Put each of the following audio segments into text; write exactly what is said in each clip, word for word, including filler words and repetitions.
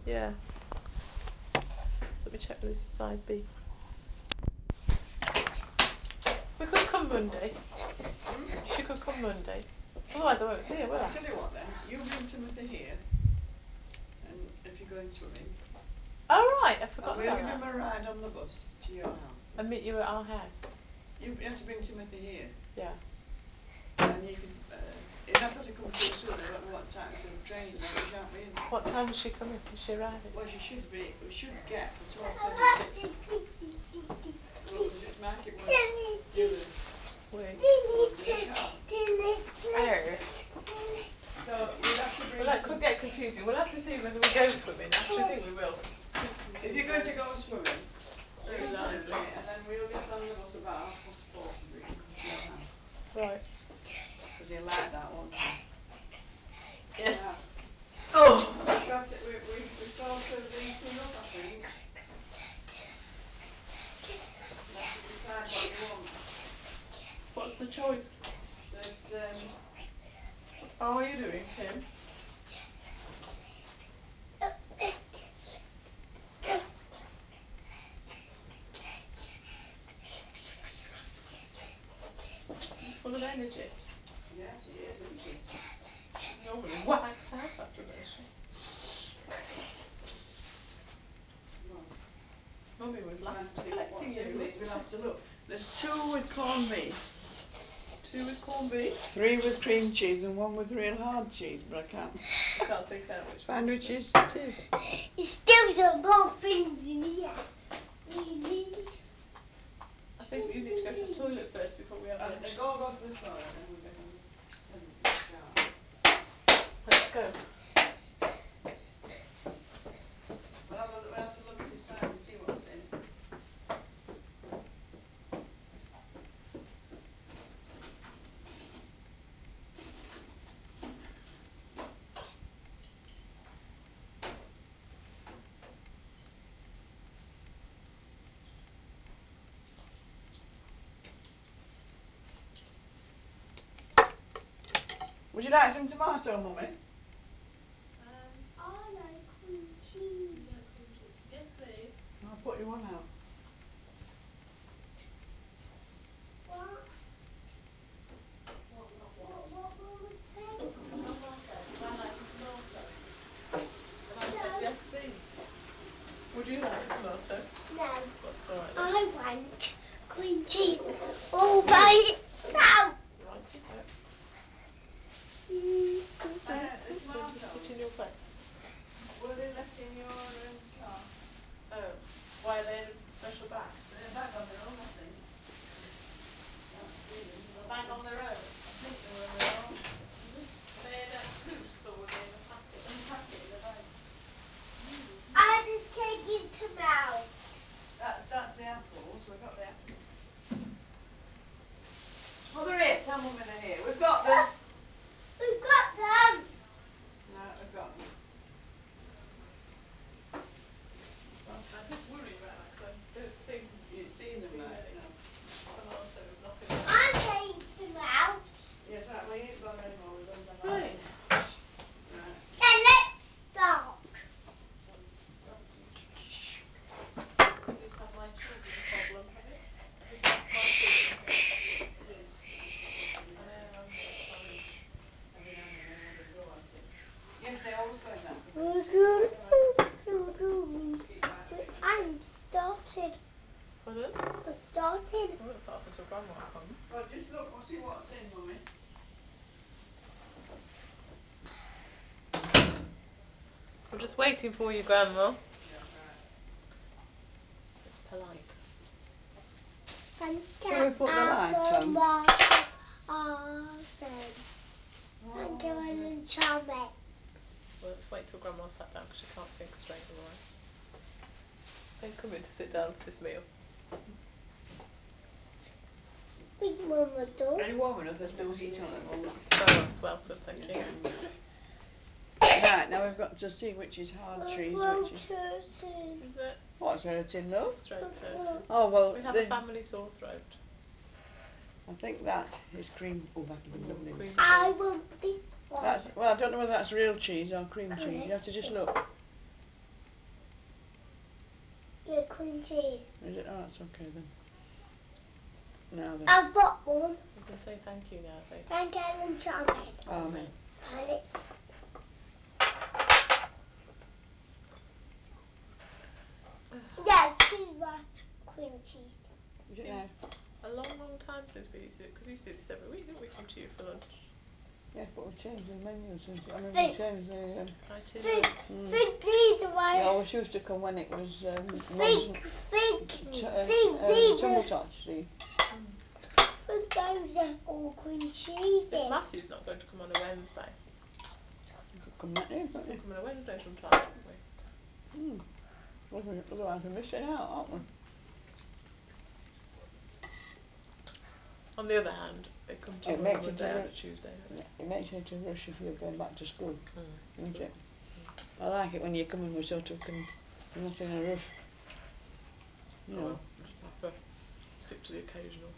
Yeah. Let me check this is side B. We could come Monday. Hmm? She could come Monday. Otherwise I won't see her, will I? I'll tell you what then, you bring Timothy here, and if you're going swimming. Oh right, I And forgot we'll about give him that. a ride on the bus to your house. And meet you at our house. You, you have to bring Timothy here. Yeah. And he could, uh, he'd have to come too soon, I don't know what time, because the trains and all, we shan't be in. What time is she coming? Is she arriving? Well, she should be, we should get for twelve thirty-six. Well, because it's market was the other Week. Monday, we can't. Oh. So you'd have to bring Well that some. could get confusing. We'll have to see whether we go swimming. I actually think we will. If you're going to go swimming, Very bring lively. Timothy, and then we'll get on the bus about half past four and we can come to your house. Right. Because he'll like that, won't he? Yes. Now, Oh. we've got it, we, we, we sort of eating up, I think. You have to decide what you want. What's the choice? There's, um... How are you doing, Tim? He's full of energy. Yes, he is, isn't he? She's normally whacked out after this. Well, Mummy was I'm last trying to think collecting what's you, in these. wasn't We'll she? have to look. There's two with corned beef. Two with corned beef. Three with cream cheese and one with real hard cheese, but I can't... I can't think out which Find one. which is it is. There's still some more things in here. I think you need to go to the toilet first before we have Uh, lunch. uh, go, go to the toilet, then we'll get on the, then in the shower. Let's go. We'll have, a, we'll have to look inside and see what's in. Would you like some tomato, Mummy? Um, I like cream cheese. you like cream cheese? Yes, please. I'll put you one out. What? What, not what? What, what Mama say? Not what I said. Would I like some tomato? And I said, No. yes, please. Would you like a tomato? No. That's alright then. I want cream cheese all by itself. Righty ho. Mm. Uh, the Do you want to sit tomatoes, in your place? were they left in your um, car? Oh. Why are they in a special bag? They're a bag on their own, I think. Can't see them. A Don't bag see. on their own? I think they were on their own. Were they in a loose or were they in a packet? In a packet, in a bag. I just can't get them out. That's, that's the apples. We've got the apples. Oh, they're here. Tell Mummy they're here. We've got them. We've got them. Right, we've got them. What? I did worry about that because I don't think You we've see them, seen right? any No. tomatoes knocking around. I'm taking some out. Yes, right. We ain't got any more. We don't have any Right. more. Right. Then let's start. Um, that's useful. You've had my children problem, have you? Have you got my children here? Yes, yes, it is every I now and know, then. I'm here, sorry. Every now and then they have a go at it. Yes, they always go in that cupboard. I'm Keep right quick. started. Pardon? I'm started. I won't start until Grandma comes. Well, just look, we'll see what's in, Mummy. I'm just waiting for you, Grandma. Yes, right. It's polite. And Shall we put the lights on? And go Oh, on dear. and charm it. Well, let's wait till Grandma's sat down because she can't think straight otherwise. Are you coming to sit down for this meal? Big Mama Are you does. warm enough? There's no heat on at the moment. Oh, I'm sweltered, thank Yes, you. I know. Right, now we've got to see which is hard My cheese, throat which is... hurting. Is it? What's hurting, love? His throat's My hurting. throat. Oh, well, We have the, a family sore throat. I think that is cream... Oh, that'll be Mm, lovely. cream I cheese. want this one. That's, well, I don't know whether that's real cheese or cream cheese. Okay. You have to just look. cream cheese. Is it? Oh, that's okay then. Now then. I've got one. You can say thank you now, say Thank Ellen Charmed. Amen. And it's yeah, two that cream cheese. Is it Seems now? a long, long time since we used to, because we used to do this every week, didn't we? Come to you for lunch. Yes, but we've changed the menu since. I mean, Think. we changed the. Um, Itinerary. Think, mm. think these are We my. always used to come when it was um, Think, mugs think, and Mm. ch- uh, think um, these tumble are. tots, see. Mm. Think those are all cream If cheeses. Matthew's not going to come on a Wednesday, You could come that day, we couldn't could you? come on a Wednesday sometime, couldn't we? Mm. Otherwise we're missing out, aren't we? Mm. On the other hand, they come to you It on a makes you to Monday and a rush. Tuesday, don't they? It makes you to rush if you're going back to school, Mm. doesn't True. it? Mm. I like it when you're coming with sort of, can, you're not in a rush. You Oh know. well, I just prefer stick to the occasional.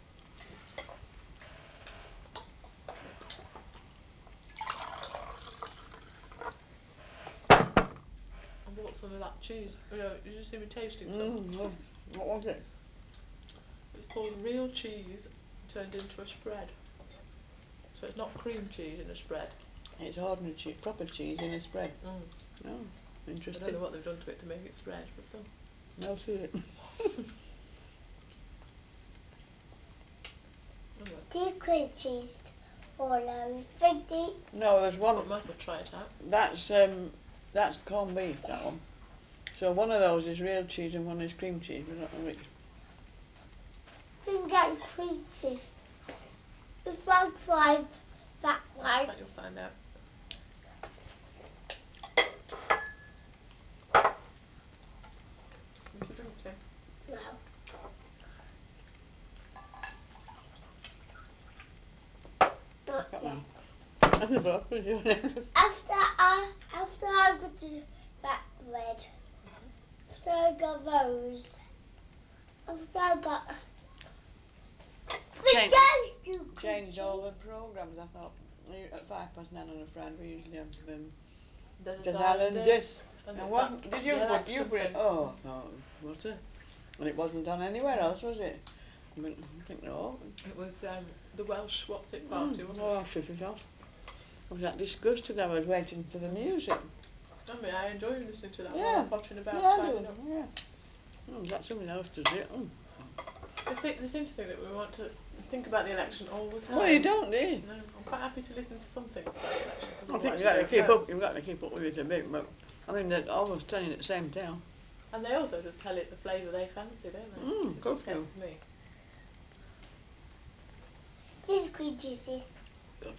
I bought some of that cheese. You know, you just see me tasting some. Mm, oh, what was it? It's called real cheese turned into a spread. So it's not cream cheese in a spread. It's ordinary cheese, proper cheese in a spread. Mm. Oh, I don't interesting. know what they've done to it to make it spread, but still. No, see it. Oh well. Two cream cheese all over. Think these. No, there's one. But might as well try it out. That's um, that's corned beef. That one. So one of those is real cheese and one is cream cheese. We don't know which. Think that cream cheese. If I try that I one. suspect you'll find out. Want a drink, Tim? No. Not That yet. one. That's the broccoli, isn't it? After I after I got to that bread. Mm-hmm. After I got those. After I got. Change, Those two cream changed all cheese. the programmes. I thought at five past nine on a Friday we usually have um, Desert Des Island Island Discs. Discs. And And it's wasn't, that did the you put you election put it? thing. Oh, Mm. no, what a, and it wasn't on anywhere Mm. else, was it? I mean, I think no. It was um, the Welsh What's It Mm, party, wasn't oh, it? I shut it off. I was that disgusted. I was waiting for the Mm. music. I mean, I enjoy listening to that while Yeah, I'm pottering about yeah, I do. tidying up. Yeah. Oh, is that something else does it? Oh. They, think, they seem to think that we want to think about the election all the time. Well, you don't, do you? No, I'm quite happy to listen to some things about the election because I think otherwise you you got to don't keep know. up. You've got to keep up with it a bit, but I mean they're almost telling it at the same time. And they also just tell it the flavour they fancy, don't they? Mm, Which good for you. gets me. These cream cheeses. Good.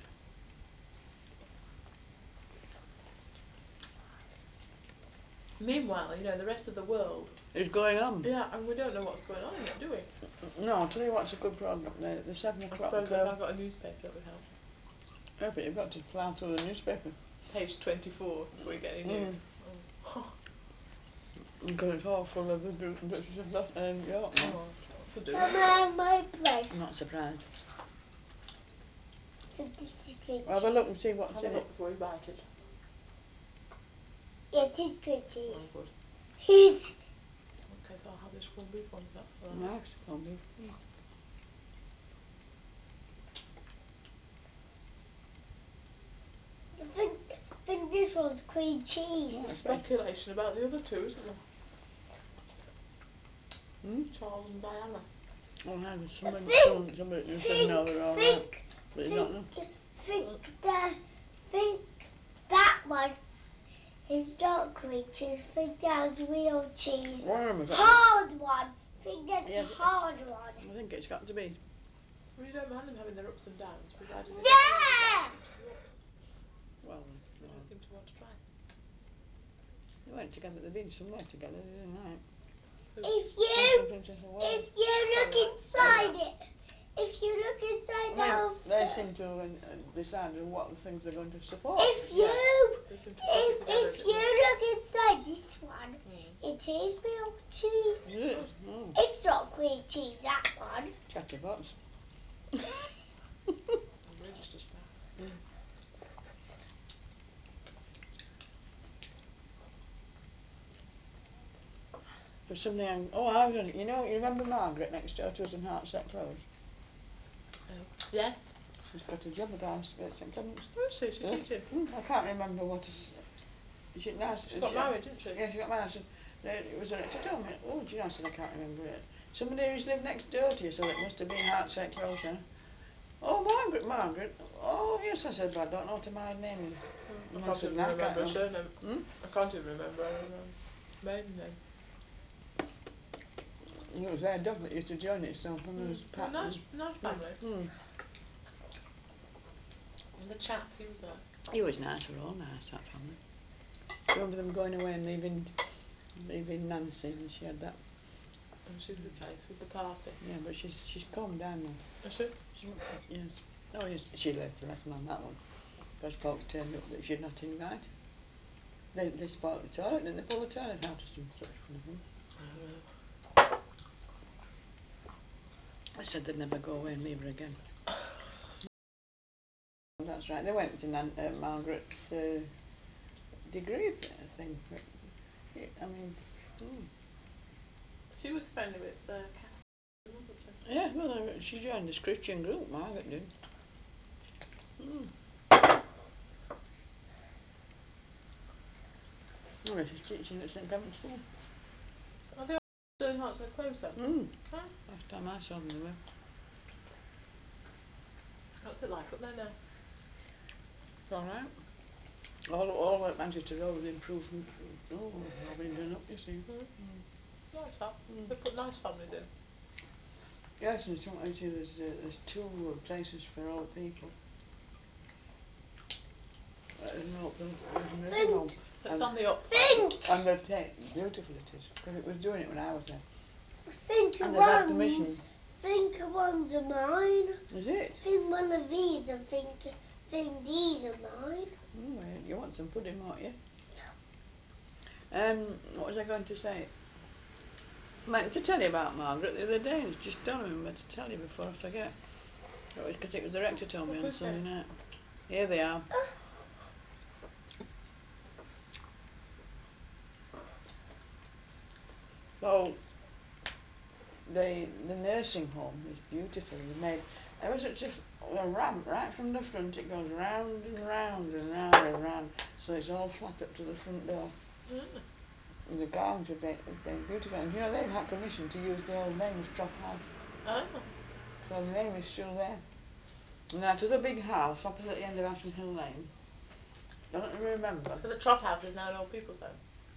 Meanwhile, you know, the rest of the world. It's going on. Yeah, and we don't know what's going on in it, do we? No, I'll tell you what's a good program. The, the seven I o'clock. suppose if Um, I got a newspaper it would help. yeah, but you've got to plough through the newspaper. Page twenty-four before you get any news. Mm. Oh. Because it's all full of the Duke and Duchess of Lo- um, York now. Oh, what's for doing? Can I have my bread? I'm not surprised. So this is cream cheese. Have a look and see what's Have a in look it. before you bite it. Yeah, it is cream cheese. Oh, good. It's Okay, so I'll have this corned beef one, is that alright? Nice, corned beef. Mm. I think, I think this one's cream cheese. Oh, There's it's very. speculation about the other two, isn't there? Hmm? Charles and Diana. Oh, no, there's I somebody, think, some, somebody who said think, no, they're all right. think, But you think, don't know. think Mm. that, think that one is not cream cheese. Think that's real cheese. One of them has got. Hard one. Think that's Yes, a hard one. I think it's got to be. Well, you don't mind them having their ups and downs, provided they don't always Yeah! dive into the ups. Well, They no. don't seem to want to try. They went together. They've been somewhere together, didn't they? Who? If Prince you, and Princess of Wales. if you Oh, look right. inside it, if you look inside I mean, of they the- seem to have uh, decided what the things they're going to support. If you, Yes. They seem to put if, it together a if bit you more. look inside this one, Mm. it is milk cheese. Is it? Oh. Oh. It's not cream cheese, that one. Chatterbox. We're just as bad. Mm. For something, I'm, oh I was gonna, you know, you remember Margaret next door to us in Heartsett Close? Oh, yes. She's got a job at ours at St Clement's. Oh, is she? She's Yeah. teaching? Mm, I can't remember what is, is it nice? She got married, didn't she? Yeah, she got married. I said, it was her to tell me, oh, do you know, I said, I can't remember it. Somebody who's lived next door to you, so it must have been Heartsett Close, yeah? Oh, Margaret, Margaret. Oh, yes, I said, but I don't know what my name is. Mm, And I I can't said, even no, I can't remember her remember. surname. Hmm? I can't even remember her um, maiden name. It was their dog that used to join it, so and there Mm. was Oh, Pat. nice, And, nice family. mm, mm. And the chap, he was nice. He was nice, they were all nice, that family. I remember them going away and leaving, leaving Nancy, and she had that. And she was a case with the party. Yeah, but she's she's calmed down now. Is she? She, yes. Oh, yes, she learned a lesson on that one. Because folks turned up that she'd not invited. They, they spoiled the toilet, didn't they pull the toilet out of some such kind of thing. Oh, well. They said they'd never go away and leave her again. That's right, they went to Nan, uh, Margaret's uh, degree thing. But, I mean, mm. She was friendly with uh, Catherine, wasn't she? Yeah, well, uh, she joined this Christian group, Margaret did. Mm. Oh, she's teaching at St Clement's School. Are they all doing Heartsett Close then? Mm. Huh? Last time I saw them, they were. What's it like up there now? It's alright. All, all that Manchester Road was improved. Oh, all been done up, you see. Mm. Mm. Nice, that. Mm. They put nice families in. Yes, and some, I see there's, uh, there's two places for old people. Uh, no, there's, there's a nursing home. So it's And, on the up. Think, and they've taken, beautiful it is, because it was doing it when I was there. think And of they've had ones. permission. Think of ones are mine. Is it? Think one of these and think, think these are mine. Mm, well, you want some pudding, won't you? Um, what was I going to say? I meant to tell you about Margaret the other day, and it's just don't remember to tell you before I forget. It was because it was the rector told me on Sunday night. Here they are. So, the the nursing home is beautiful. They made there was such a, a ramp right from the front. It goes round and round and round and round, so it's all flat up to the front door. Mm. And the gardens have been, have been beautiful. And you know they've had permission to use the old name of Trop House, Oh. so the name is still there. Now to the big house opposite the end of Ashton Hill Lane. Don't you remember? So the Trot House is now an old people's home?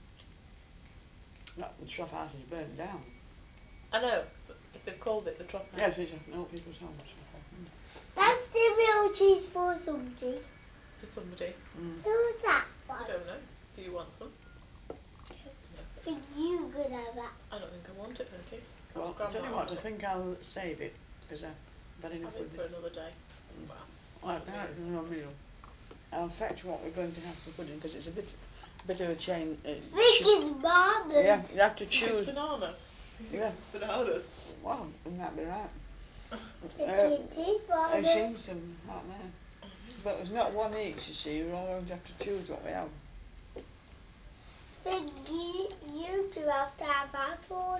No, the Trop House is burnt down. I know, but if they've called it the Trot House. Yes, it's an old people's home. Mm. That's the real cheese for somebody. For somebody. Mm. Who's that I one? don't know. Do you want some? No. Think you could have that. I don't think I want it, thank you. Perhaps Well, I'll tell Grandma you will what, I have it. think I'll save it, because I've had enough Have it with for it. another day. Mm. Well, Well, another now meal. it's another meal. I'll fetch what we're going to have for pudding, because it's a bit, bit of a chain. Uh, Think choo- it's bananas. yeah, you have to You think choose. it's bananas? You think Yeah. it's bananas? Well, wouldn't that be right? Think Uh, it is I've bananas. seen some out there. But there's not one each, you see. We all have to choose what we have. Think you, you two have to have apple.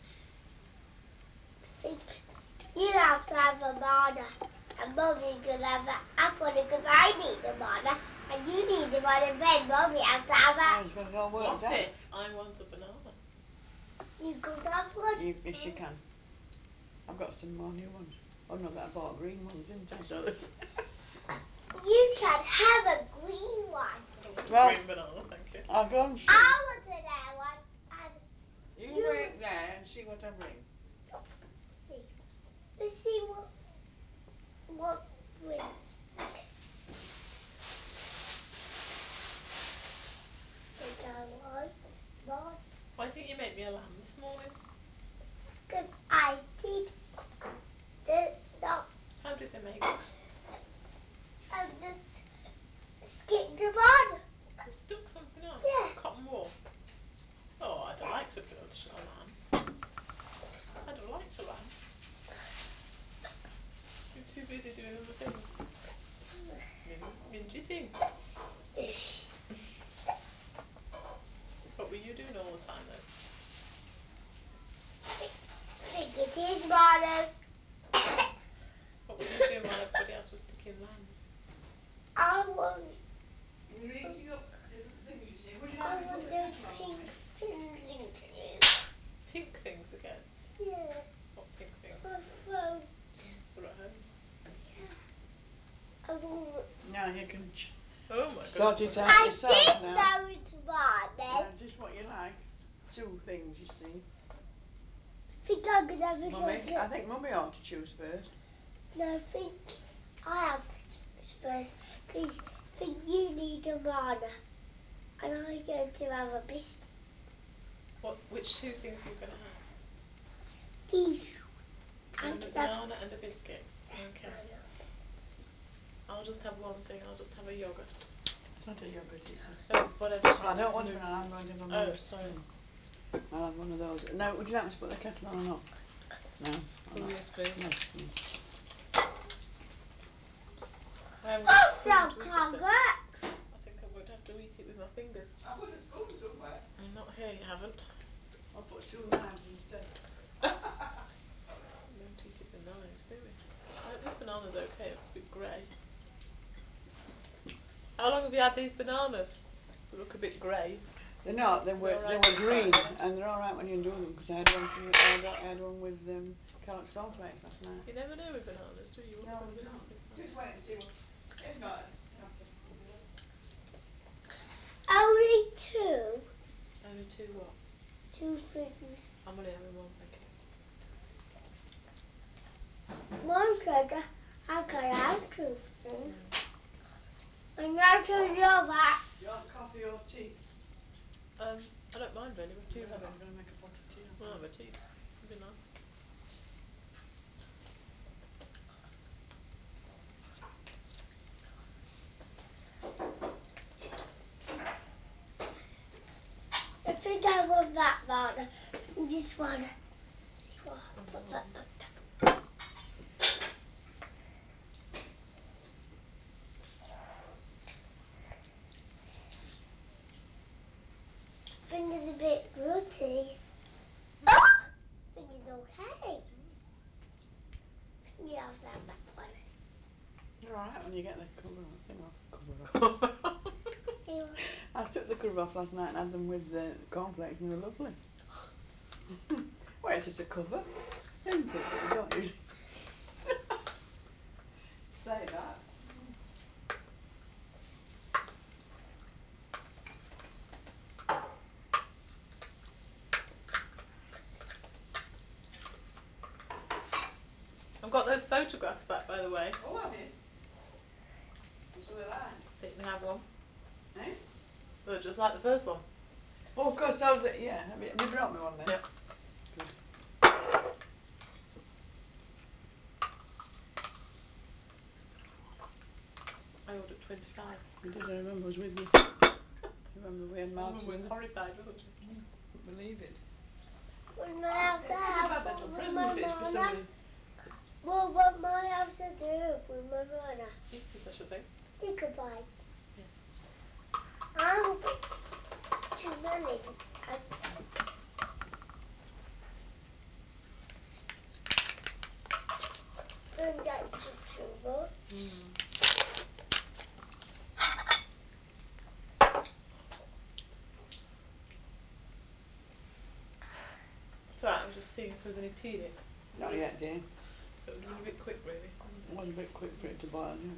Think you have to have a banana. And Mummy can have an apple because I need a banana. And you need a banana. Then Mummy has to have Oh, a... it's got it all What worked out. if I want a banana? You could have one. You, yes, you can. I've got some more new ones. Oh no, that I bought green ones, didn't I? So You can have a green one. I don't want a well, green banana, thank you. I'll go and see. I want an air one. And You, you wait there and see what I bring. see. Let's see what what brings. Think I want one. Why didn't you make me a lamb this morning? Because I did the not How did they make it? and just skip the bun. They stuck something on? Yeah. Cotton wool? Oh, I'd have liked something on a lamb. I'd have liked a lamb. You're too busy doing other things. Min mingy thing. What were you doing all the time then? Now you can ch- Oh my sort goodness. it out I yourself did now. know it's Now morning. just what you like. Two things, you see. Think I'm gonna have a Mummy, go. I think Mummy ought to choose first. No, I think I have to choose first. Because I think you need a banana. And I'm going to have a biscuit. What? Which two things are you going to have? These. You're I having a can have banana and a biscuit. Okay. banana. I'll just have one thing. I'll just have a yogurt. It's not a yogurt, it's a... Oh, whatever it is. I don't want a Mousse. banana, I'm going to have a Oh, mousse. sorry. Mm. I'll have one of those. Now, would you like me to put the kettle on or not? No? Oh, yes, please. Yes, please. I haven't got a Oh, spoon no, to eat this can't with. get. I think I'm going to have to eat it with my fingers. I put a spoon somewhere. Not here, you haven't. I'll put two knives instead. We don't eat it with knives, do we? I hope this banana's okay. It's a bit grey. How long have you had these bananas? They look a bit grey. They're not. They They're were all they right were inside, green, are they? and they're all right when you do them. Because I had one from the, I had, I had one with um, Kellogg's cornflakes last night. You never know with bananas, do you? What No, they're going to you be don't. like inside. Just wait and see what. If not, have to have something else. Only two. Only two what? Two things. I'm only having one, thank you. One sugar. I can have two things. Mm. And I can know that. Do you want coffee or tea? Um, I don't mind really. What do you I'm have gonna, it? I'm gonna make a pot of tea. I'll have a tea. It'd be nice. I think I want that banana. This one. This one. Put that Mm. up. Finger's a bit gritty. Mm. Oh! Finger's okay. Mm. You have to have that one. You're alright when you get the cover thing off. Cover off. Cover on. I took the cover off last night and had them with the cornflakes, and they were lovely. Well, it's just a cover, isn't it? You don't you? Say that. I've got those photographs back, by the way. Oh, have you? What's they like? So you can have one. Eh? They're just like the first one. Oh, of course, those are, yeah. Have you, have you brought me one then? Yep. Good. I ordered twenty-five. You did, I remember I was with you. Remember we had Mum Martin's was there? horrified, wasn't she? Mm, couldn't believe it. When I have Hey, to could have have had one little with prison my fish for mama. somebody. Well, what might I have to do with my mama? Eats, I should think. Think about it. Yes. Um, it's too many. I don't get too much. Mm. It's alright, I was just seeing if there was any tea in it. It Not just, yet, dear. it would have been a bit quick, really, wouldn't It it? was a bit quick for it to boil, yeah.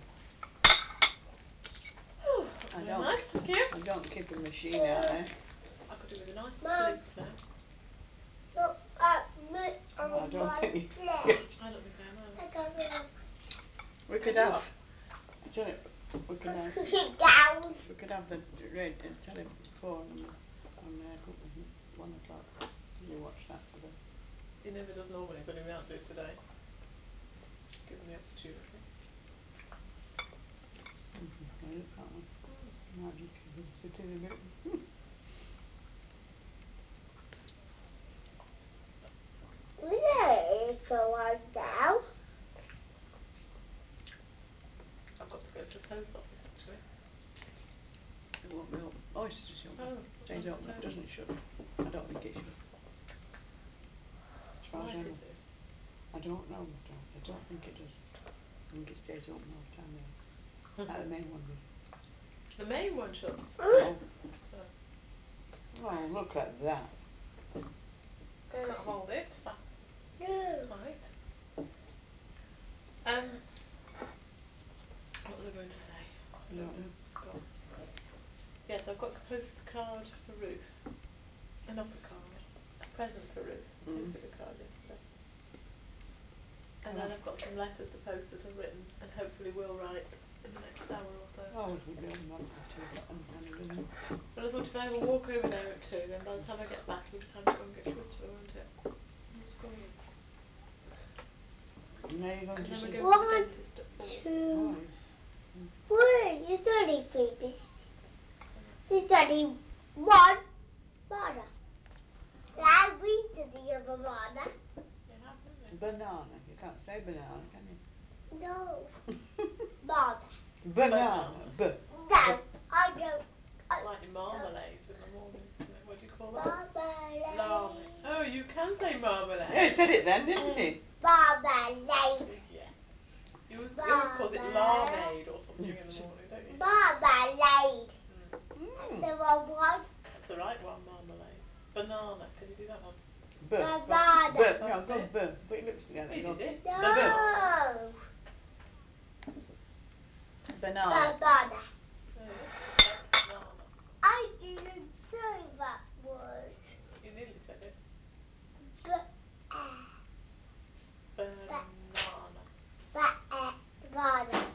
Oh, that's I very don't, nice, thank you. I don't keep a machine out there. I could do with a nice Mum, sleep now. look at me Well, I on don't my think you leg. I don't think I am either. I got it. We could And have, what? I tell you, we could have, Push it down. we could have the red uh, telephone on, on uh, couple of one o'clock. You watch that for the... He never does normally, but he might do today. Given the opportunity. Mm-hmm. Yeah, can't we? Mm. Might just keep it sitting a bit. Yeah, go on down. I've got to go to the post office, actually. It won't be open. Oh, it's just open. Oh, what Stays time's open. it It open? doesn't shut. I don't think it should. As far as Might I it know. do? I don't know, but I, I don't think it does. I think it stays open all the time there. Like the main one did. The main one shuts. Oh. Oh. Oh, look at that. Can't hold it fast No. tight. Um, what was I going to say? I don't know, it's gone. Yes, I've got to post a card for Ruth. Uh, not a card, a present for Ruth. I Mm. posted a card yesterday. And Oh. then I've got some letters to post that I've written and hopefully will write in the next hour or so. I always would be on that by two o'clock on kind of doesn't. But I thought if I have a walk over there at two, then by the time I get back it'll be time to go and get Christopher, won't it? From school. Now you're going And to then we're see. going to the One, dentist at four. two, Mm. three. It's only three biscuits. Oh, that's It's it. only one banana. I read to the other banana. You have, haven't you? Banana. You can't say banana, can you? No. Banana. Banana. Banana. B. No, I don't. It's like your marmalade in the morning, isn't it? What do you call that? Marmalade. Marmalade. Oh, you can say marmalade. Yeah, he said it then, didn't Um, he? Marmalade. Yes. You always, he always calls it Marmalade. larmaid or something in the morning, don't you? Marmalade. Mm. That's Mm. the wrong one. That's the right one, marmalade. Banana. Can you do that one? B. Banana. B. No, That's go it. B. Put your lips together. He Go. did it. B. No. Banana. Banana. There you go. Banana. I didn't say that word. You nearly said it. But, uh, Banana. but, uh, banana.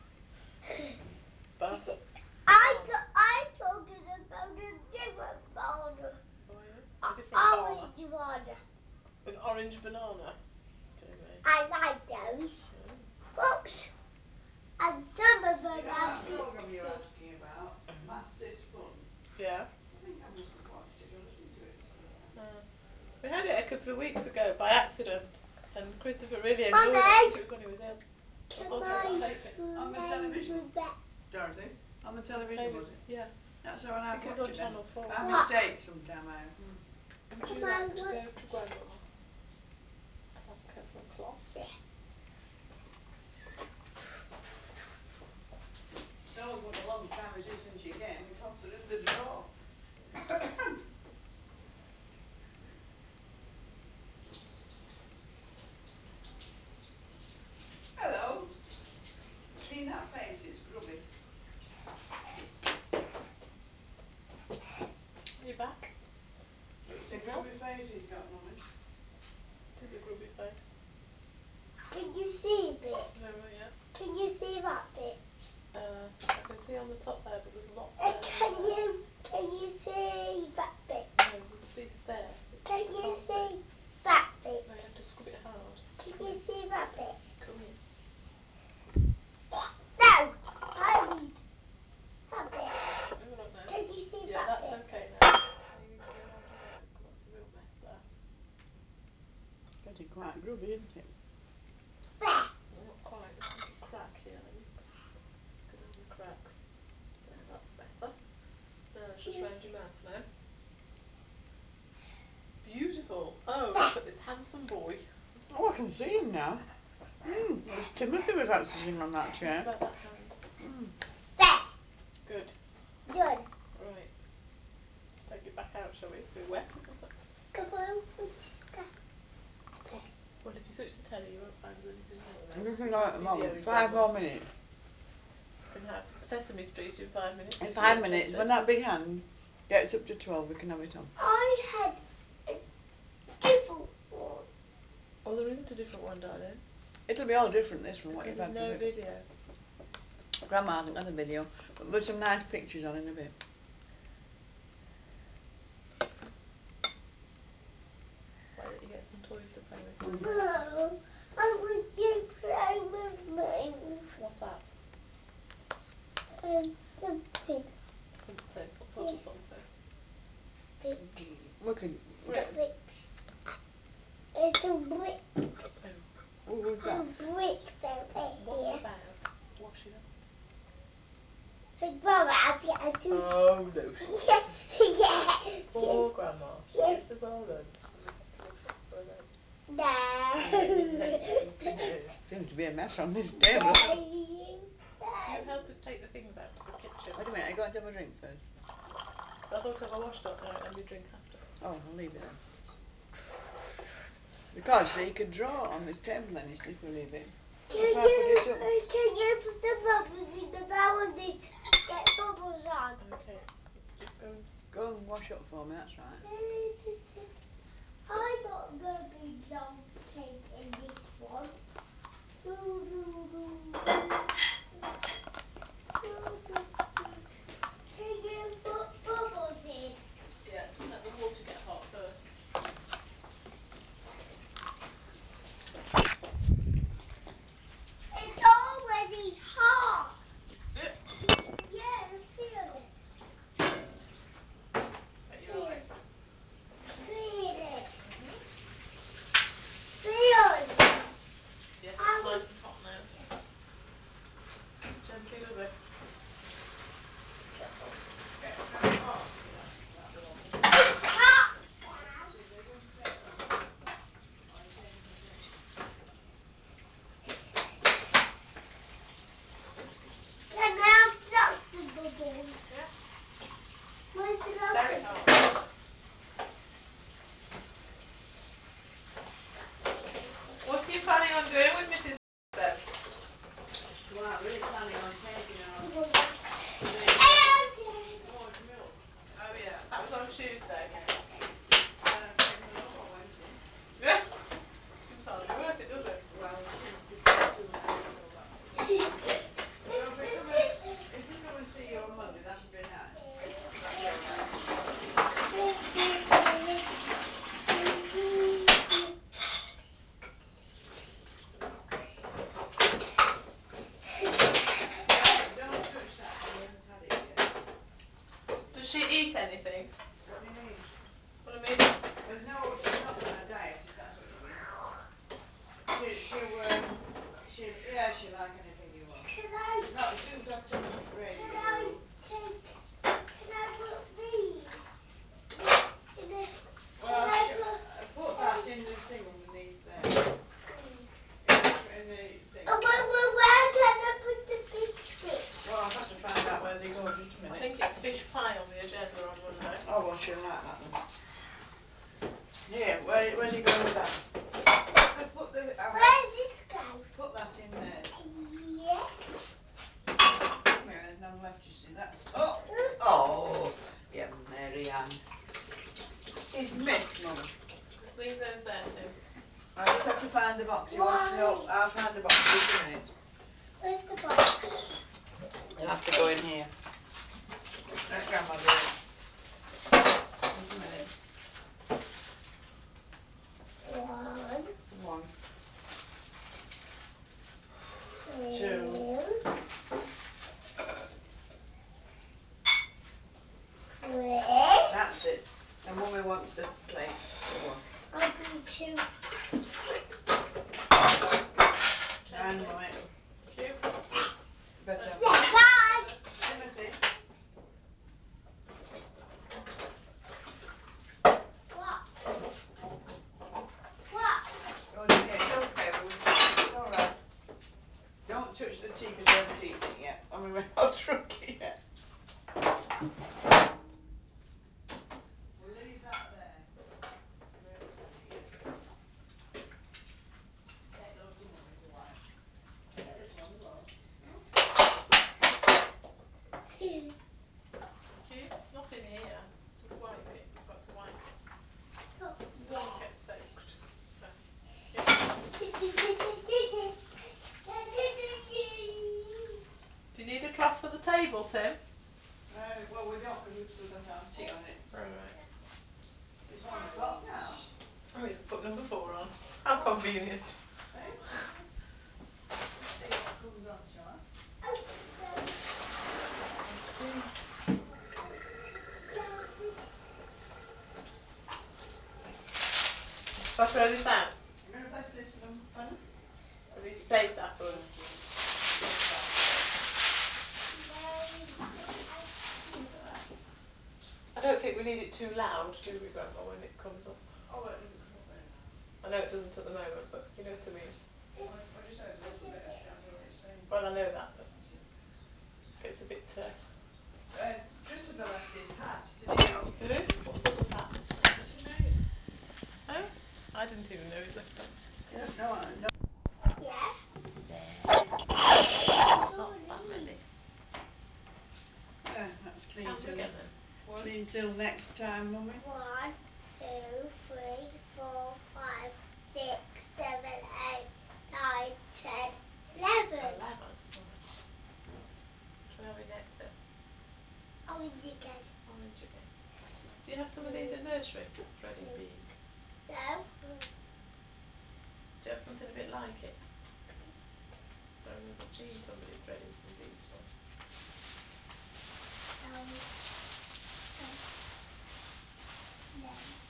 Ba. I, Nana. I talking about a different banana. Oh, are you? A different A banana. orange banana. An orange banana. Dear me. I like those. Oh. Oops. And some of them You know are that program you're pixie. asking about? Maths is Fun. Yeah. I think I must have watched it or listened to it at some point. Uh, we had it a couple of weeks ago by accident, and Christopher really enjoyed it. I Mommy, think it was when he was ill. I can thought I would I tape it. On the play television. with that? Dorothy? On the He was television, playing with, was it? yeah. That's when I I've think it was watched on it then. Channel four. By What? mistake sometime I have. Mm. Would you Am I like to what? go to Grandmama and ask her for a cloth? Yeah. Still what a long time it is since you came. We tossed her in the drawer. Hello. Clean that face, it's grubby. Are you back? It's a Some help? grubby face he's got, Mummy. It is a grubby face. Can you see a bit? No, not yet. Can you see that bit? Uh, I can see on the top there, but there's lots Uh, there and can there. you, can you see that bit? No, there's a piece there. That Can I you can't see. see that bit? No, you have to scrub it hard. Can Come you in. see that bit? Come in. No! I mean that bit. Let me have a look now. Can you see Yeah, that that's bit? okay now. Now you need to go round to those because that's a real mess there. Getting quite grubby, isn't it? There. Well, not quite. There's a little crack here. Let me go down the cracks. There, that's better. Now it's just round your mouth now. Beautiful. Oh, look at this handsome boy. Oh, I can see him now. Mm, there's Timothy was actually sitting on that What chair. about that hand? Mm. There. Good. Done. Right. Let's take it back out, shall we? It's a bit wet. Come on. Well, if you switch the telly, you won't find there's anything wrong now. You Because can we've go had at a the video moment. in Five more progress. minutes. You can have Sesame Street in five minutes In if you're five minutes, interested. when that big hand gets up to twelve, we can have it on. I had a different one. Oh, there isn't a different one, darling. It'll be all different, this, from what Because you've there's had no for video. Grandma hasn't got a video, but with some nice pictures on in a bit. Why don't you get some toys to play with now, Mm. Dorothy? No, I want you to play with me. What's that? Um, something. Something. What sort Yeah. of something? Bricks. We can get... Bricks. There's some bricks. Oh. Oh, what's that? Some bricks over What here. about washing up? So, Grandma, I'll be able to... Oh, no, she Yeah, doesn't. yeah, Poor Grandma. She yeah. kisses all in and we have to wash up for her then. No. No, no, no. Seems to be a mess on this table. No, you Do you don't. help us take the things out to the kitchen? Wait a minute, are you going to have a drink first? I thought if I washed up, then I'd have my drink after. Oh, I'll leave it then. Because, see, you could draw on this table then, you see, if we leave it. That's why I put it up. Can you put the bubbles in? Because I want to get bubbles on. Okay, it's just going. Go and wash up for me, that's right. I'm not going to be long taking this one. Do, do, do, do. Do, do, do. Can you put bubbles in? Yeah, just let the water get hot first. It's already hot. Is it? Yeah, feel it. Bet you Feel like it. it. Feel it. Mhm. Feel it. Yep, I it's will. nice and hot now. Gently, does it? Careful. Yeah, it's very hot. Yeah, that'll be lovely. It's hot Yes, now. it is. Are you going to take some? Or are you taking some tea? Can I have lots of bubbles? Yeah. Where's the It's lots very of hot. bubbles? What are you planning on doing with Missus then? Well, I'm really planning on taking her on Bubbles. to the... Hello, Dad. Oh, it's milk. Oh yeah, that was on Tuesday. Yeah. Then I'm taking her home on Wednesday. Yeah. Seems hardly worth it, does it? Well, she's disabled now, so that's a bit tricky. So if we come and, if we come and see you on Monday, that'll be nice. That'd be alright. Don't, don't touch that, she hasn't had it yet. Does she eat anything? What do you mean? What I mean? There's no, she's not on a diet, if that's what you mean. She, she'll, um, she'll, yeah, she'll like anything you want. Can I, She's not, she hasn't got a can radio I or... take, can I put these in the, can Well, I sh- put, uh, put can I, that in the thing underneath there. mm. In the, fr- in the thing. Oh, where, where, where can I put the biscuits? Well, I'll have to find out where they go, just a I minute. think it's fish pie on the agenda on Monday. Oh, well, she'll like that then. Here, where, where do you go with that? Put the, put the, I'll have, Where's this guy? put that in there. Yeah. Come here, there's none left, you see, that's, oh, oh, yeah, Mary Ann. He's missed, Mum. Just leave those there, Tim. I just have to find the box. He wants to know, Why? I'll find the box, just a minute. Where's the box? You'll have to go in here. Let Grandma do it. Just a minute. One, One, two, two, three. that's it. And Mummy wants the plate. Go on. I'll do two. And Gently. Mummy, Thank you. better Don't have Yeah, that. touch bye. the plate. Timothy. What? What? Oh dear, it's okay, we was, it's alright. Don't touch the tea because we haven't eaten it yet. I mean, we're not drunk it yet. We'll leave that there. We haven't had it yet. Take those to Mummy to wipe. Take this one as well. Thank you. Not in here. Just wipe it. You've got to wipe it. Oh, Don't yeah. get soaked. So, thank you. Do you need a cloth for the table, Tim? Uh, well, we don't because we've still got our tea on it. Alright. It's one o'clock now. Oh, he's put number four on. How convenient. Eh? Let's see what comes on, shall I? Let's see. Shall I throw this out? You're going to bless this for them, pardon? Do we need to save that or? Oh, dear. Save that. What's that? I don't think we need it too loud, do we, Grandma, when it comes up? Oh, well, it doesn't come up very loud. I know it doesn't at the moment, but you know what I mean. What, what do you say? There's a little bit of that's what it's saying. Well, I know that, but That's it. gets a bit. Uh... Uh, Christopher left his hat. Did you know? Did it? What sort of hat? Did you know? Oh, I didn't even know he'd left that. Yeah, no, I no. Yeah. ready until next time, Mummy? One, two, three, four, five, six, seven, eight, nine, ten, eleven. Eleven. Right. Shall we have it next then? Orange again. Orange again. Do you have some of these in nursery? Threading beads. No. Do you have something a bit like it? I remember seeing somebody threading some beads once. No. No. No.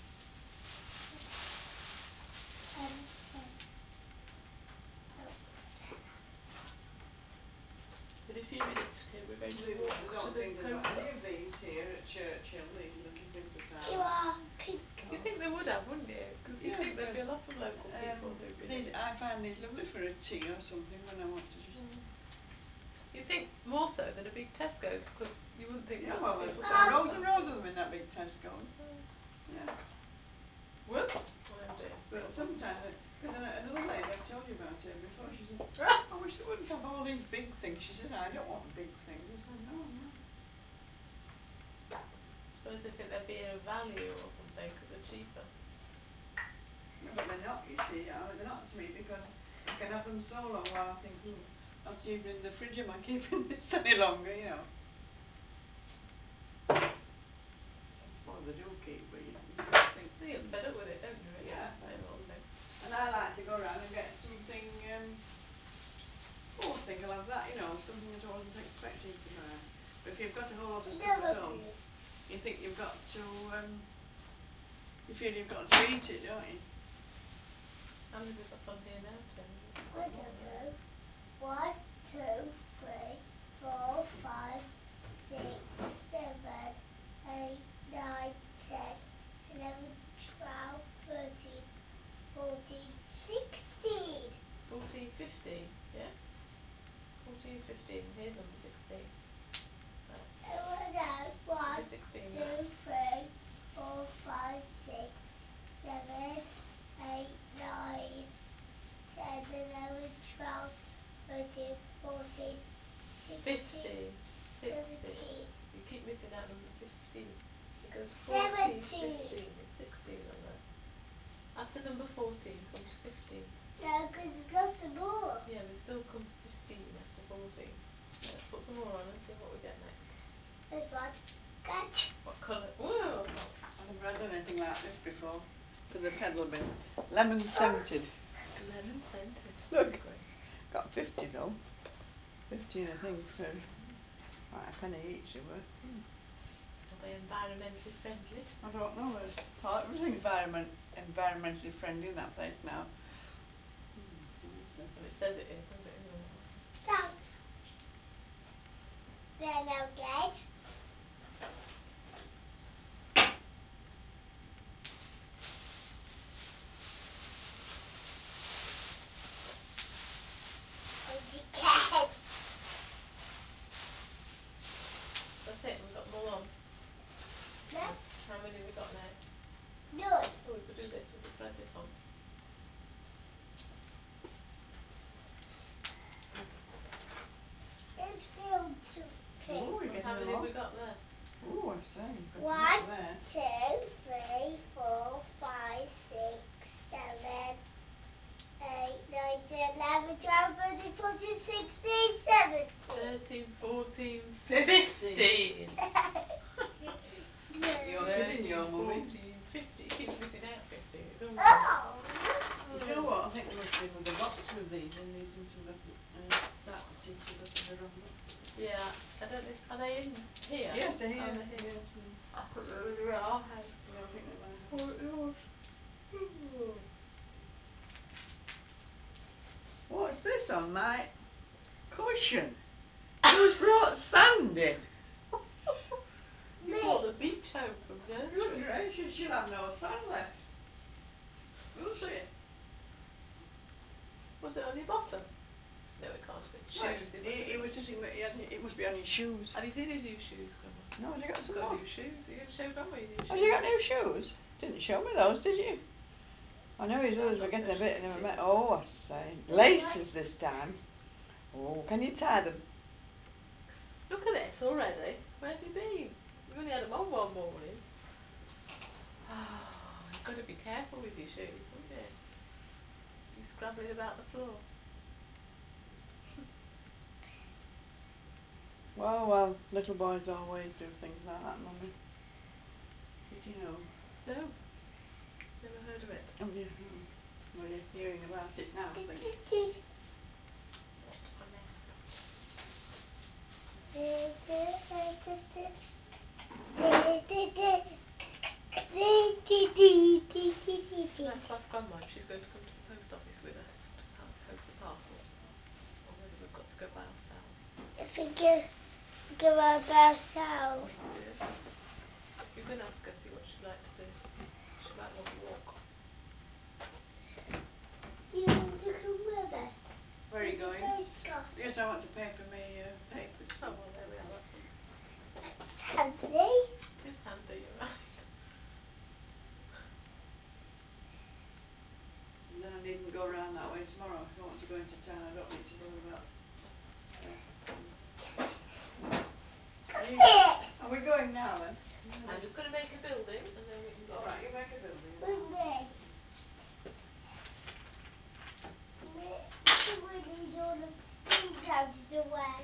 Um, no. No. In a few minutes, Kate, we're going to We, walk I to don't the think they've got post any office. of these here at Churchill, these little things that You are. are pink. You think they would have, wouldn't you? Because you'd Yeah, think there'd be because a lot of local people um, who've been these, in. I find these lovely for a tea or something when I want to just. Mm. You'd think more so than a big Tesco's, because you wouldn't think Yeah, lots well, of there's people go Um, into rows and that. rows of them in that big Tesco's. Mm. Yeah. Whoops! Oh dear. But Got one. sometimes, because another lady, I've told you about her before, she said, Ah! I wish they wouldn't have all these big things. She said, I don't want big things. I said, no, no. Suppose they think they're being of value or something, because they're cheaper. No, but they're not, you see. Uh, they're not to me because I can have them so long while I think, ooh, not even in the fridge am I keeping this any longer, you know. I suppose they do keep, but you, you just think. You get fed up with it, don't you, really? Yeah. Same old thing. And I like to go around and get something, um, oh, I think I'll have that, you know, something that I wasn't expecting to buy. But if you've got a whole lot of stuff at never home, blue. you think you've got to, um, you feel you've got to eat it, don't you? How many have we got on here now, Tim? We must have I got don't more, haven't know. One, two, three, four, five, six, seven, eight, nine, ten, eleven, twelve, thirteen, fourteen, sixteen. we? fourteen, fifteen, yeah? fourteen, fifteen, and here's number sixteen. Right. And then Should one, be sixteen now. two, three, four, five, six, seven, eight, nine, ten, eleven, twelve, thirteen, fourteen, sixteen, fifteen, sixteen. seventeen, You keep missing out number fifteen. It goes fourteen, seventeen. fifteen, there's sixteen on there. After number fourteen comes fifteen. No, because there's lots of more. Yeah, there still comes fifteen after fourteen. Let's put some more on and see what we get next. There's one. Catch. What colour? Whoa! I've never had anything like this before for the pedal bin. Lemon scented. Lemon scented. Look, Great. got fifty though. Fifteen I think for right, a penny each they were. Hmm. Are they environmentally friendly? I don't know. There's part everything's environment environmentally friendly in that place now. Hmm, honestly. Well, it says it is, doesn't it, in yours? Down. Then again. Again. That's it, we've got them all on. No. How many have we got now? None. Oh, we could do this, we could thread this on. It's filled to pink. Oh, you're Well, getting how them many have all. we got there? Oh, I say, you've got a One, lot there. two, three, four, five, six, seven, eight, nine, ten, eleven, twelve, thirteen, fourteen, sixteen, seventeen. thirteen, fourteen, Fifty. fifteen. You're No. kidding your thirteen, mummy. fourteen, fifty. It keeps missing out fifteen. It's always on. Oh. Do you know what? I think there must be another box with these in. These seem to have got to, uh, that seems to have got in the wrong box. Yeah, I don't know if, are they in here? Yes, they're here. Oh, they're here. Yes, mm. I couldn't remember they were at our house. Yeah, I think they're my Or house. at yours. What's this on my cushion? Who's brought sand in? You Me. brought the beach home from Good nursery. gracious, she'll have no sand left. Will she? Was it on your bottom? No, it can't have been. No, it's, Shoes, it must he, have he been on was your sitting, shoes. but he had, it must be on his shoes. Have you seen his new shoes, Grandma? No, has he got He's some got more? new shoes. Are you going to show Grandma your new Has shoes? he got new shoes? Didn't show me those, did you? I know his others I'm were not so getting a sure bit you and I did. met, oh, I say, There's one. laces this time. Oh, can you tie them? Look at this already. Where have you been? We've only had 'em on one morning. You've got to be careful with your shoes, haven't you? You're scrabbling about the floor. Well, well, little boys always do things like that, Mummy. Did you know? No. Never heard of it. Oh, yeah. Oh. Well, you're hearing about it now, I think. What a nap. Should I have to ask Grandma if she's going to come to the post office with us to pa- post a parcel? Or whether we've got to go by ourselves? If we go, go by ourselves. Yeah. You can ask her, see what she'd like to do. She might want to walk. You want to come with us? Where are you With the going? post office. Yes, I want to pay for my uh, papers. Oh, well, there we are. That's nice. It's handy. It is handy, you're right. And then I needn't go round that way tomorrow. If I want to go into town, I don't need to bother about uh, Come you. here. Are we going now then? I'm just going to make a building and then we can go. Alright, you make a building. With me. So we need all the things out of the way.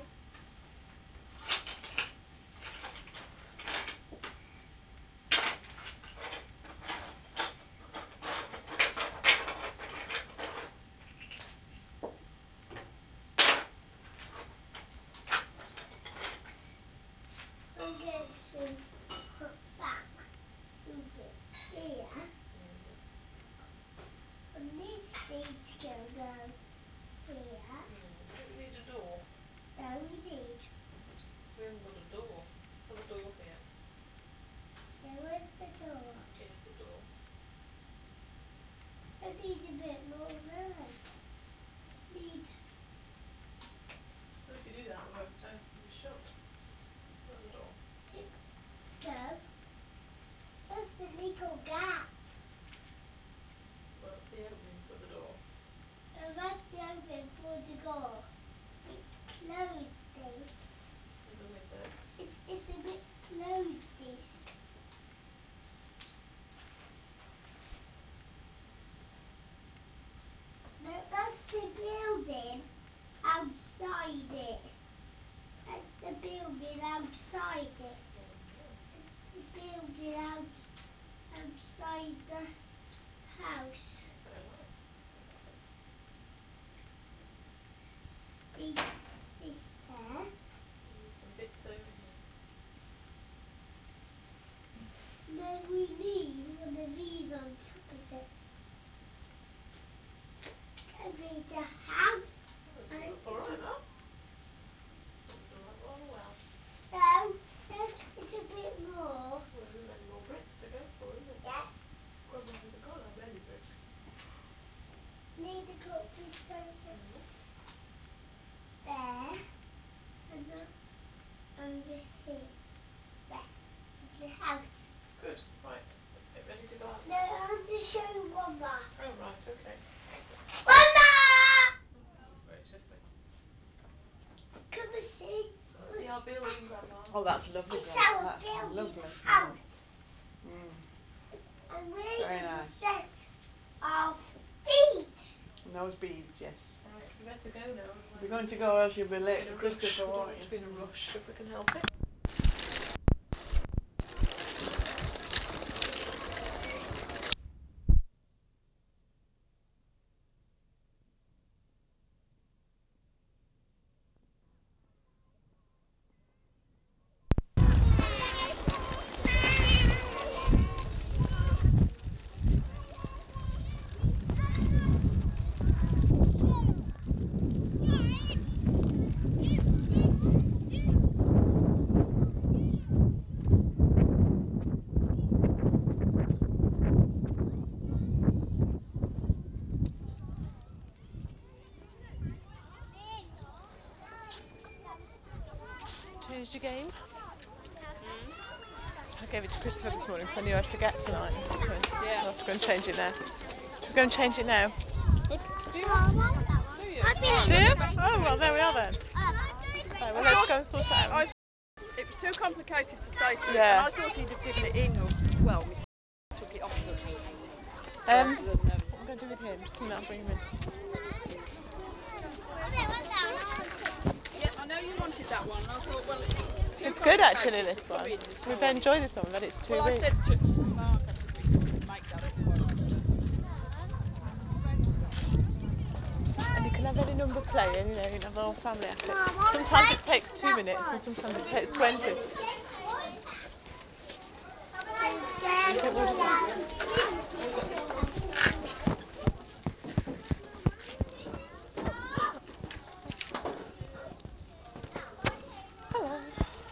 I'm going to put that over here. Mm-hmm. And this needs to go here. Mm. Don't we need a door? No, we need. We haven't got a door. Have a door here. There was the door. Here's the door. I need a bit more there. Need. Well, if you do that, we won't open be shut. Where's the door? It, no. That's the little gap. Well, that's the opening for the door. And that's the open for the door. It's closed, this. There's a window. It's, it's a bit closed, this. No, that's the building outside it. That's the building outside it. Mm-hmm. It's the building out, outside the house. That's very nice. Need this there. And some bits over here. And then we need one of these on top of it. Can be the house. I think And that's alright, that. I think we've done that rather well. no, there's it's a bit more. Well, there's many more bricks to go for, isn't it? Yeah. Grandma hasn't got that many bricks. Need to put this over Mm-hmm. there. And then over here. There. It's the house. Good. Right. Get ready to go out. No, I want to show you one more. Oh, right. Okay. One more! Oh, gracious me. Come and see. Come and see our building, Grandma. Oh, that's lovely, It's Grandma. our That's building lovely. house. Mm. Mm. And we're Very going to nice. set our feet. And those beads, yes. Right. We better go now, otherwise We're we'll going be to go or else you'll be in late a for rush. Christopher, We don't won't want you? to be in a Mm. rush if we can help it. Changed your game? Mm. I gave it to Christopher this morning because I knew I'd forget tonight. So yeah. I'll have to go and change it now. Should we go and change it now? Do you want that one? Do you? Do you? Oh, well, there we are then. So, well, let's go and sort it out. too complicated to say to Yeah. and I thought he'd have given it in, or, well, Miss took it off the... Um, But, um, what am I going to do with him? Just a minute, I'll bring him in. yeah, I know you wanted that one, and I thought, well, it's too It's good actually, complicated this to come one. in this We've morning. enjoyed this one, but it's too Well, I big. said to Mark, I said we could make that up quite easily. And you can have any number playing, you know, you can have the whole family at it. Mum, I Sometimes it like takes two that minutes and one. sometimes it takes twenty. Hello.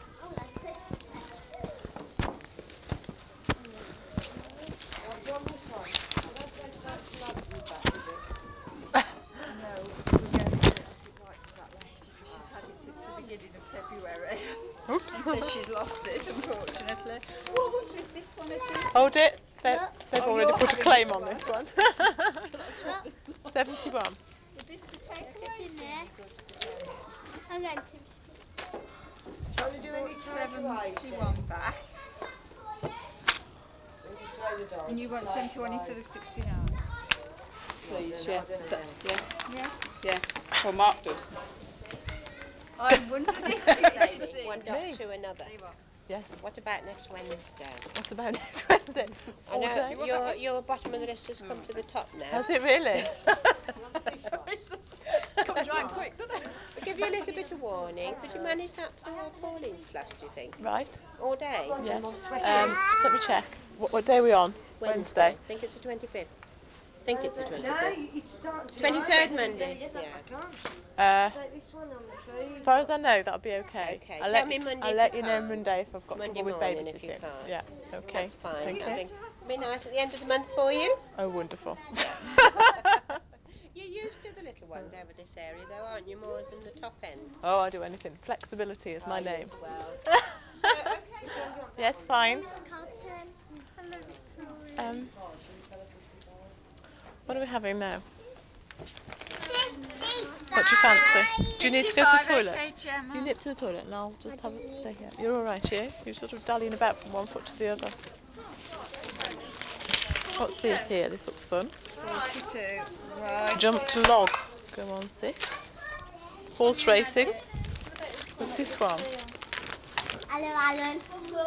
Right, do you want this one? Did I press that celebrity back, is it? No, we're going to give it right to that lady. She's had it since the beginning of February. Oops. And says she's lost it, unfortunately. Oh, I wonder if this one would be... Hold it. They've, Look. they've Oh, already you're put a having claim this on one. this one. That's what the... seventy-one. Would this be taken It's away? in there. Good for them. I'm going to. Do you want to do any takeaways, seventy-one Jen? back. Any Australia dollars? And you want seventy-one instead of sixty-nine? Please, yeah. I don't know. That's, yeah. Yes. Yeah. Well, Mark does. I wondered if Lady, one dot Me? to another. Yes. What about next Wednesday? What's about next Wednesday? I All know day? your your bottom of the list has come to the top now. Has it really? Comes round quick, doesn't it? We'll give you a little bit of warning. Could you manage that for Pauline's class, do you think? Right. All day? Yes. Um, just let me check. What, what day are we on? Wednesday. I think it's the twenty-fifth. I think it's the No, twenty-fifth. it's starting twenty-third Monday. Yeah, Yeah. I can't. Uh, Take this one on the tree. as far as I know, that'll be okay. Okay, I'll tell let, me Monday I'll if let you you know can't. Monday if I've got Monday trouble with morning if you babysitting. can't. Yeah. Okay. That's fine. Thank I you. think it'll be nice at the end of the month for you. Oh, wonderful. You're used to the little ones over this area, though, aren't you? More than the top end. Oh, I'll do anything. Flexibility is my Oh, name. yes, well. So, okay. Yes, fine. Hello, Victoria. Um, Oh, should we tell her fifty-five? what are we having now? What do you fancy? Do you need to go to the toilet? Okay, Gemma. You nip to the toilet and I'll just have a stay here. You're all right, you? You're sort of dallying about from one foot to the other. What's this here? This looks fun. forty-two. Right. Jump to log. Go on six. Horse racing. What's this one? Hello, Alan.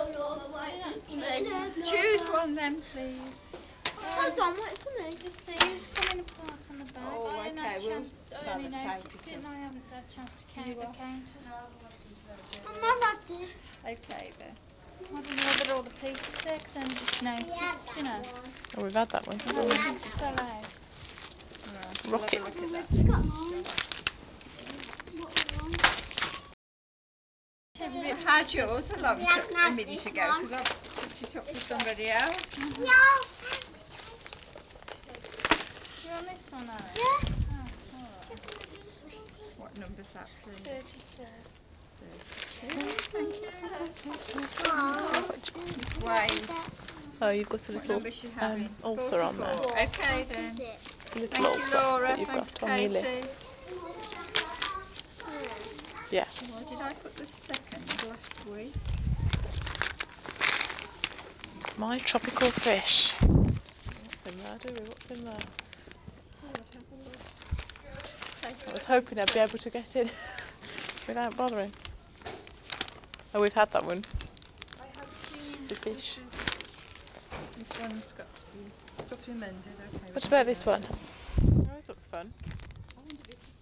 Choose one then, please. Hold on, wait for me. Just see who's coming apart on the back. Oh, I haven't okay, had a we'll chance, I only sellotape noticed it it and up. I haven't had a chance to count You the are? counters. I'm not like this. Okay then. I don't know whether all the pieces there because I only just noticed, you know. Oh, we've had that one. It hasn't just fell out. Right, we'll have a look at that. You got mine. What one? I had yours a long Last t- a night, minute this ago one. because I picked it up for somebody else. Yeah. You're on this one, Alan? Yeah. Oh, alright. What number's that, please? thirty-two. Thank you. Oh. Miss Wade. Oh, you've got a What little number's she having? um, ulcer on there. forty-four. Okay What then. is it? It's a little Thank you, ulcer Laura. that you've Thanks, got on your lip. Katie. Yeah. Why did I put the second last week? My tropical fish. What's in there, do we? What's in there? Oh, I'd have a look. I was hoping I'd be able to get in without bothering. Oh, we've had that one. I have seen The fish. This, is, this one's got to be got to be mended. Okay. we What can about do this that. one? Oh, this looks fun. I wondered if this.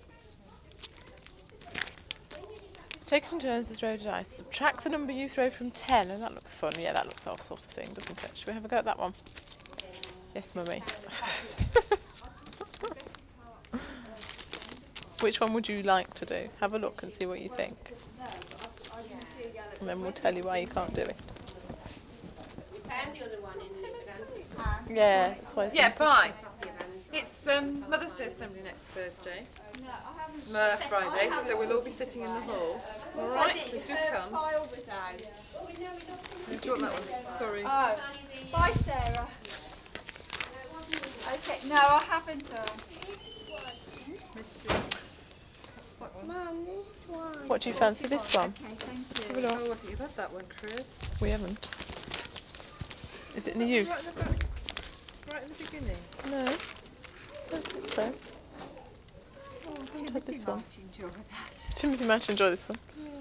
Take it in turns to throw dice. Subtract the number you throw from ten, and that looks fun. Yeah, that looks our sort of thing, doesn't it? Should we have a go at that one? Yes, mummy. Which one would you like to do? Have a look and see what you think. And then we'll tell you why you can't do it. You found the other one in the grandkids. Yeah, that's why. Yeah, fine. Copy of Anne's It's um, Mother's Day assembly next Thursday. No, Friday, so we'll all be sitting in the hall. All right, so do come. File was out. Do you want that one? Sorry. Oh, bye, Sarah. Okay, no, I haven't done. This one. Mister one. Mum, this one. What do you What fancy you this want? one? Okay, thank Let's have a you. look. Oh, I think you've had that one, Chris. We haven't. Is it That any was right use? at the back, right at the beginning. No, I don't think so. Oh, I haven't had Timothy this one. might enjoy that. Timothy might enjoy this one. Yeah.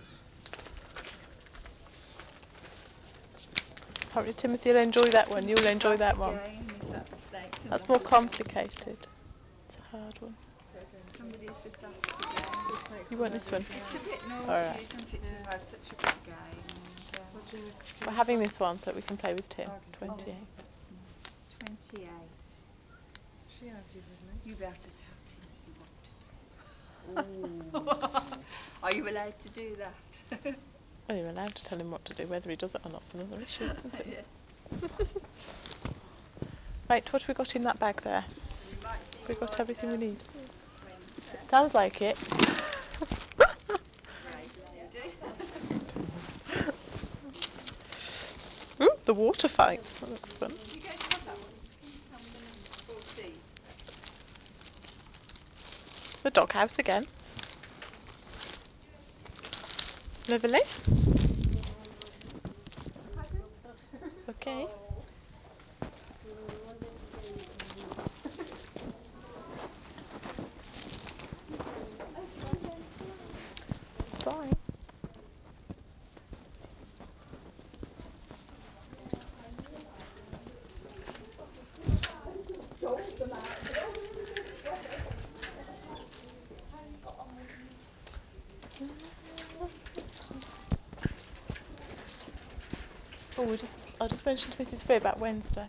Apparently Timothy will enjoy that one. You'll Timothy's enjoy like that a one. game. He's at the snakes and That's more ladders game complicated. instead. It's a hard one. What again, sorry? Somebody's just asked again. The snakes You and want this ladders, one? yeah. It's a bit naughty, Alright. isn't it, to Yeah. have had such a good game and um, What do you, do you We're need having five? this one so that we can play with Tim. Okay. twenty-eight. that's nice. twenty-eight. She argued with me. You better tell Timothy what to do. Ooh. Are you allowed to do that? Well, you're allowed to tell him what to do. Whether he does it or not is another issue, isn't it? Yes. Right, what have we got in that bag there? So we might see Have we you got on everything we um, need? Wednesday. Sounds like it. Great lady. Ooh, the water fight. That looks fun. You going to have that one? Can you tell me the number? fourteen. The doghouse again. Lovely. Pardon? Okay. Oh. Okay then, bye. Bye. Oh, we just I just mentioned to Missus Free about Wednesday.